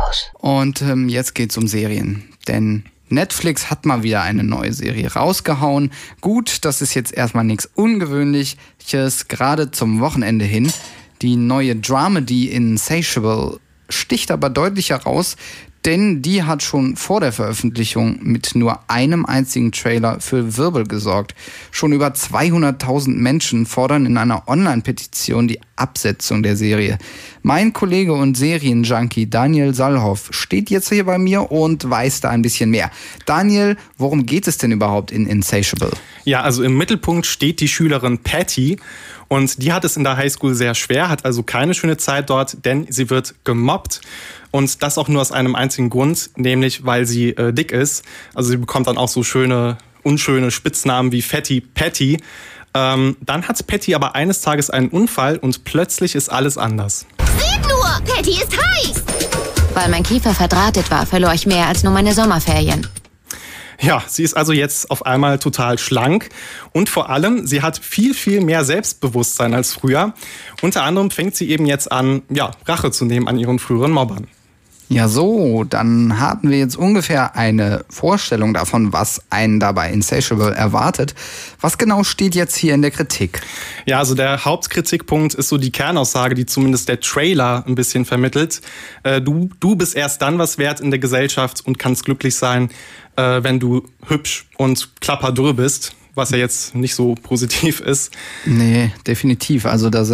raus. Und jetzt geht's um Serien, denn Netflix hat mal wieder eine neue Serie rausgehauen. Gut, das ist jetzt erstmal nichts Ungewöhnliches, gerade zum Wochenende hin. Die neue Dramedy Insatiable sticht aber deutlich heraus, denn die hat schon vor der Veröffentlichung mit nur einem einzigen Trailer für Wirbel gesorgt. Schon über 200.000 Menschen fordern in einer Online-Petition die Absetzung der Serie. Mein Kollege und Serienjunkie Daniel Salhoff steht jetzt hier bei mir und weiß da ein bisschen mehr. Daniel, worum geht es denn überhaupt in Insatiable? Ja, also im Mittelpunkt steht die Schülerin Patty. Und die hat es in der Highschool sehr schwer, hat also keine schöne Zeit dort, denn sie wird gemobbt. Und das auch nur aus einem einzigen Grund, nämlich weil sie dick ist. Also sie bekommt dann auch so schöne, unschöne Spitznamen wie Fatty Patty. Dann hat Patty aber eines Tages einen Unfall und plötzlich ist alles anders. Seht nur, Patty ist heiß! Weil mein Kiefer verdrahtet war, verlor ich mehr als nur meine Sommerferien. Ja, sie ist also jetzt auf einmal total schlank und vor allem, sie hat viel, viel mehr Selbstbewusstsein als früher. Unter anderem fängt sie eben jetzt an, Rache zu nehmen an ihren früheren Mobbern. Ja so, dann haben wir jetzt ungefähr eine Vorstellung davon, was einen dabei Insatiable erwartet. Was genau steht jetzt hier in der Kritik? Ja, also der Hauptkritikpunkt ist so die Kernaussage, die zumindest der Trailer ein bisschen vermittelt. Du bist erst dann was wert in der Gesellschaft und kannst glücklich sein, wenn du hübsch und klapperdürr bist, was ja jetzt nicht so positiv ist. Nee, definitiv. Also das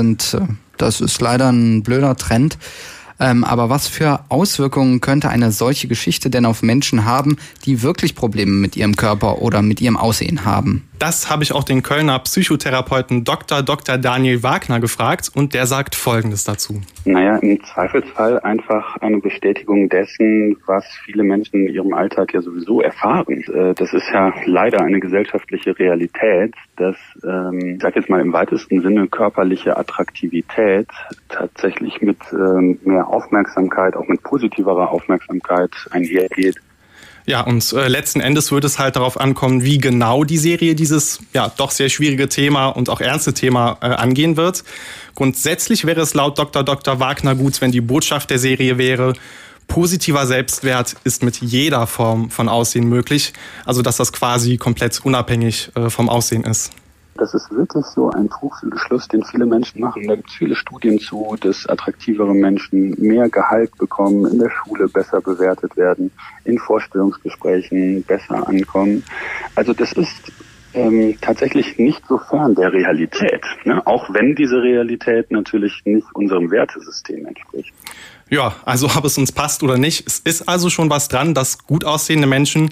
ist leider ein blöder Trend. Aber was für Auswirkungen könnte eine solche Geschichte denn auf Menschen haben, die wirklich Probleme mit ihrem Körper oder mit ihrem Aussehen haben? Das habe ich auch den Kölner Psychotherapeuten Dr. Daniel Wagner gefragt und der sagt Folgendes dazu. Naja, im Zweifelsfall einfach eine Bestätigung dessen, was viele Menschen in ihrem Alltag ja sowieso erfahren. Das ist ja leider eine gesellschaftliche Realität, dass, ich sag jetzt mal im weitesten Sinne, körperliche Attraktivität tatsächlich mit mehr Aufmerksamkeit, auch mit positiverer Aufmerksamkeit einhergeht. Ja, und letzten Endes wird es halt darauf ankommen, wie genau die Serie dieses doch sehr schwierige Thema und auch ernste Thema angehen wird. Grundsätzlich wäre es laut Dr. Wagner gut, wenn die Botschaft der Serie wäre, positiver Selbstwert ist mit jeder Form von Aussehen möglich. Also dass das quasi komplett unabhängig vom Aussehen ist. Das ist wirklich so ein Trugschluss, den viele Menschen machen. Da gibt es viele Studien zu, dass attraktivere Menschen mehr Gehalt bekommen, in der Schule besser bewertet werden, in Vorstellungsgesprächen besser ankommen. Also das ist tatsächlich nicht so fern der Realität, ne? Auch wenn diese Realität natürlich nicht unserem Wertesystem entspricht. Ja, also ob es uns passt oder nicht, es ist also schon was dran, dass gut aussehende Menschen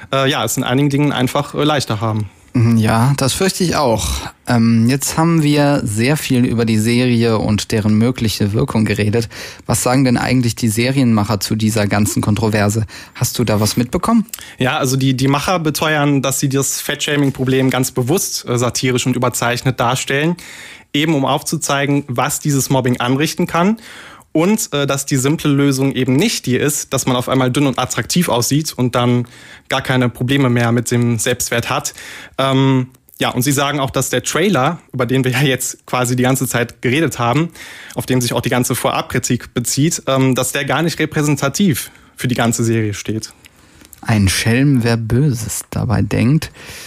es in einigen Dingen einfach leichter haben. Ja, das fürchte ich auch. Jetzt haben wir sehr viel über die Serie und deren mögliche Wirkung geredet. Was sagen denn eigentlich die Serienmacher zu dieser ganzen Kontroverse? Hast du da was mitbekommen? Ja, also die Macher beteuern, dass sie das Fettshaming-Problem ganz bewusst satirisch und überzeichnet darstellen, eben um aufzuzeigen, was dieses Mobbing anrichten kann. Und dass die simple Lösung eben nicht die ist, dass man auf einmal dünn und attraktiv aussieht und dann gar keine Probleme mehr mit dem Selbstwert hat. Und sie sagen auch, dass der Trailer, über den wir ja jetzt quasi die ganze Zeit geredet haben, auf den sich auch die ganze Vorabkritik bezieht, dass der gar nicht repräsentativ für die ganze Serie steht. Ein Schelm, wer Böses dabei denkt.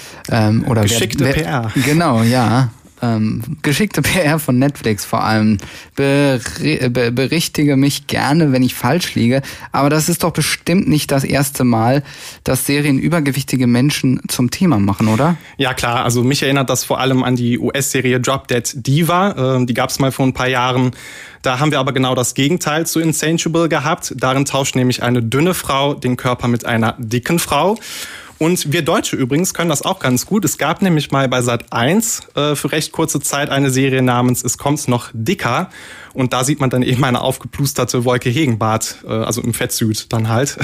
Oder geschickte PR. Genau, ja. Geschickte PR von Netflix vor allem. Berichtige mich gerne, wenn ich falsch liege. Aber das ist doch bestimmt nicht das erste Mal, dass Serien übergewichtige Menschen zum Thema machen, oder? Ja klar, also mich erinnert das vor allem an die US-Serie Drop Dead Diva. Die gab es mal vor ein paar Jahren. Da haben wir aber genau das Gegenteil zu Insatiable gehabt. Darin tauscht nämlich eine dünne Frau den Körper mit einer dicken Frau. Und wir Deutsche übrigens können das auch ganz gut. Es gab nämlich mal bei Sat.1 für recht kurze Zeit eine Serie namens Es kommt noch dicker. Und da sieht man dann eben eine aufgeplusterte Wolke Hegenbart, also im Fettsuit dann halt.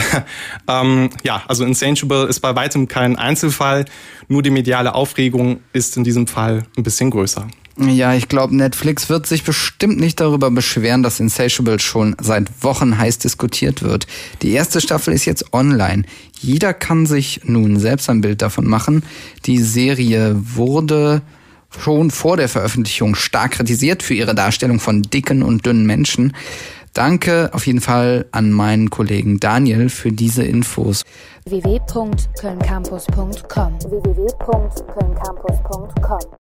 Also Insatiable ist bei weitem kein Einzelfall. Nur die mediale Aufregung ist in diesem Fall ein bisschen größer. Ja, ich glaube, Netflix wird sich bestimmt nicht darüber beschweren, dass Insatiable schon seit Wochen heiß diskutiert wird. Die erste Staffel ist jetzt online. Jeder kann sich nun selbst ein Bild davon machen. Die Serie wurde schon vor der Veröffentlichung stark kritisiert für ihre Darstellung von dicken und dünnen Menschen. Danke auf jeden Fall an meinen Kollegen Daniel für diese Infos. www.kölncampus.com